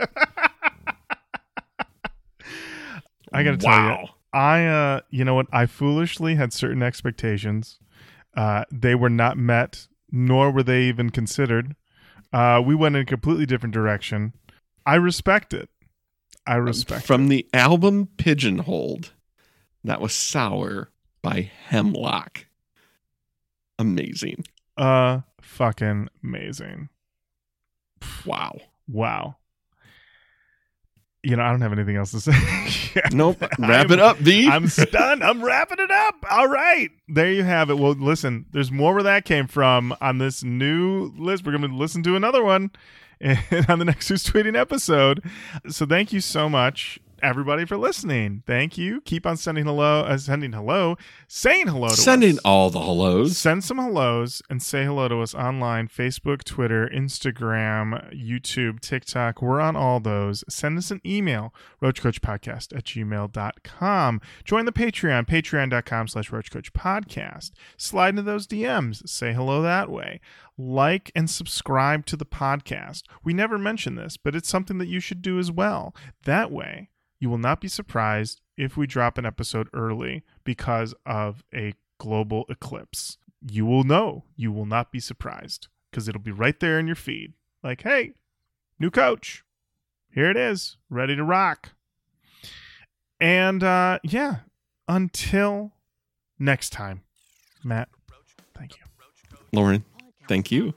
I got to tell Wow. you, I, uh, you know what? I foolishly had certain expectations. Uh, they were not met, nor were they even considered. Uh, we went in a completely different direction. I respect it. I respect From it. the album Pigeonholed, that was Sour by Hemlock. Amazing. Uh, fucking amazing. Wow. Wow. You know, I don't have anything else to say. Nope. Wrap I'm- it up, V. I'm stunned. I'm wrapping it up. All right. There you have it. Well, listen, there's more where that came from on this new list. We're going to listen to another one on the next Who's Tweeting episode. So thank you so much, everybody, for listening. Thank you. Keep on sending hello, uh, sending hello, saying hello to Sending us. all the hellos. Send some hellos and say hello to us online. Facebook, Twitter, Instagram, YouTube, TikTok. We're on all those. Send us an email, roachcoachpodcast at gmail dot com. Join the Patreon, patreon.com slash roachcoachpodcast. Slide into those D Ms. Say hello that way. Like and subscribe to the podcast. We never mention this, but it's something that you should do as well. That way, you will not be surprised if we drop an episode early because of a global eclipse. You will know. You will not be surprised because it'll be right there in your feed. Like, hey, new coach. Here it is, ready to rock. And uh, yeah, until next time, Matt, thank you. Lauren, thank you.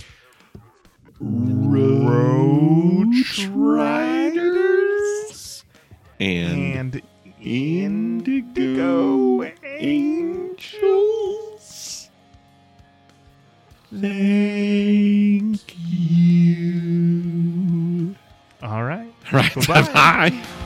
Roach Riders And, and Indigo Angels. Thank you. all right. Right. Bye-bye. Bye.